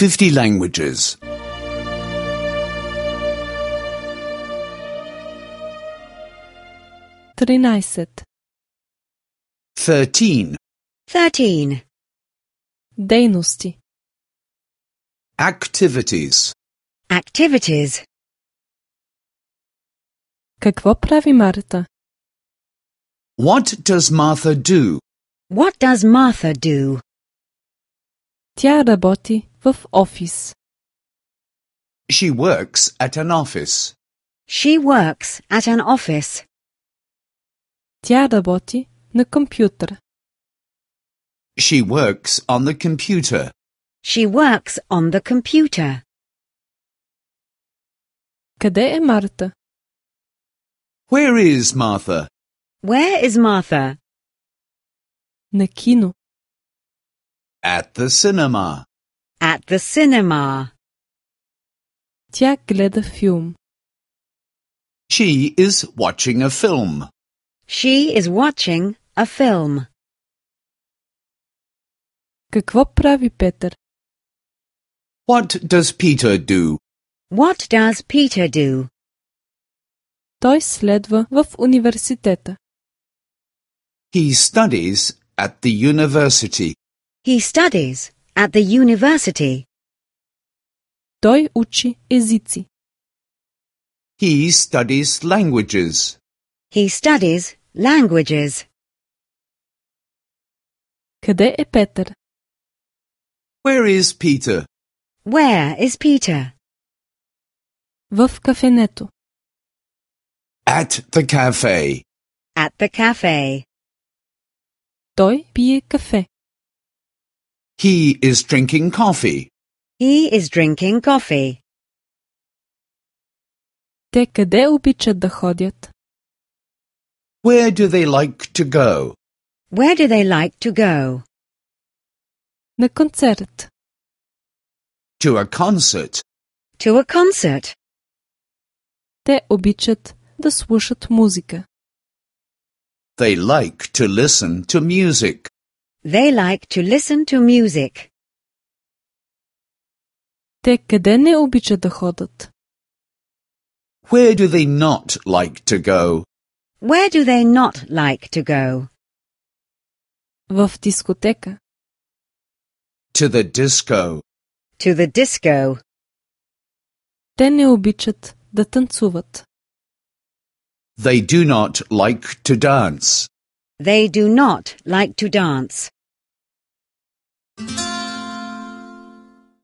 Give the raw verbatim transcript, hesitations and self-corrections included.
fifty languages. тринайсет. Thirteen. Thirteen. Дейности. Activities. Activities. Какво прави Марта? What does Martha do? What does Martha do? Тя работи в офис. She works at an office. She works at an office. Тя работи на компютър. She works on the computer. She works on the computer. Къде е Марта? Where is Martha? Where is Martha? На кино. At the cinema. At the cinema. Тя гледа филм. She is watching a film. She is watching a film. Какво прави Петър? What does Peter do? What does Peter do? Той следва в университета. He studies at the university. He studies at the university. Той учи езици. He studies languages. He studies languages. Къде е Петър? Where is Peter? Where is Peter? В кафенето. At the cafe. At the cafe. Той пие кафе. He is drinking coffee. He is drinking coffee. Те къде обичат да ходят? Where do they like to go? Where do they like to go? На концерт. To a concert. To a concert. Те обичат да слушат музика. They like to listen to music. They like to listen to music. Те къде не обичат да ходят? Where do they not like to go? Where do they not like to go? В дискотека. To the disco. To the disco. Те не обичат да танцуват. They do not like to dance. They do not like to dance.